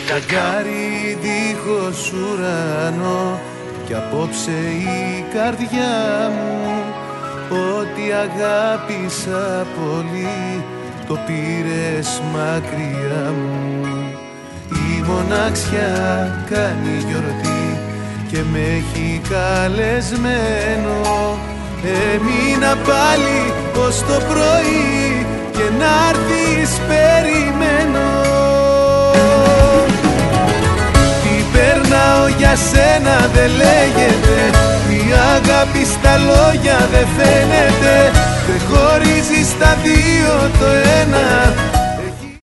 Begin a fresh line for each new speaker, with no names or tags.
Φεγγάρι δίχως ουρανό κι απόψε η καρδιά μου ό,τι αγάπησα πολύ το πήρες μακριά μου. Η μοναξιά κάνει γιορτή και με έχει καλεσμένο. Έμεινα πάλι ως το πρωί και να'ρθεις περιμένω. Τι περνάω για σένα δεν λέγεται, η αγάπη στα λόγια δεν φαίνεται. Δεν χωρίζεις τα δύο το ένα